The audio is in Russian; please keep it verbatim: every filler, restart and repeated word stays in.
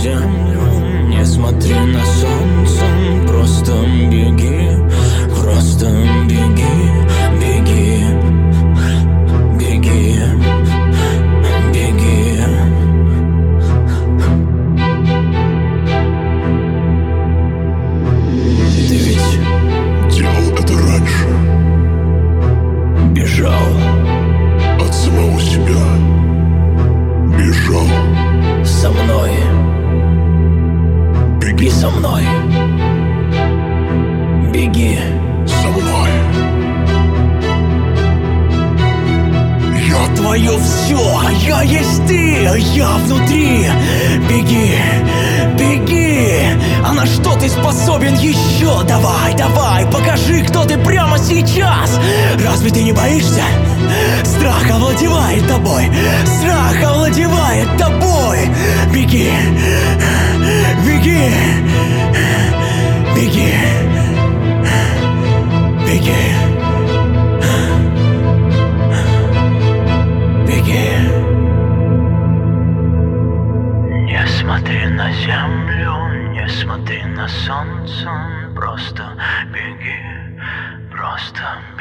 землю, не смотри на солнце, просто беги, просто беги, беги, беги, беги. Ты ведь делал это раньше. бежал От самого себя. Бежал. со мной, беги со мной, беги Со мной. Я твое все, а я есть ты, а я внутри. Беги, беги, а на что ты способен еще? Давай, давай, покажи, кто ты прямо сейчас. Разве ты не боишься? Страх овладевает тобой, страх овладевает тобой. Беги, беги, беги, беги. Не смотри на землю, не смотри на солнце, просто беги, просто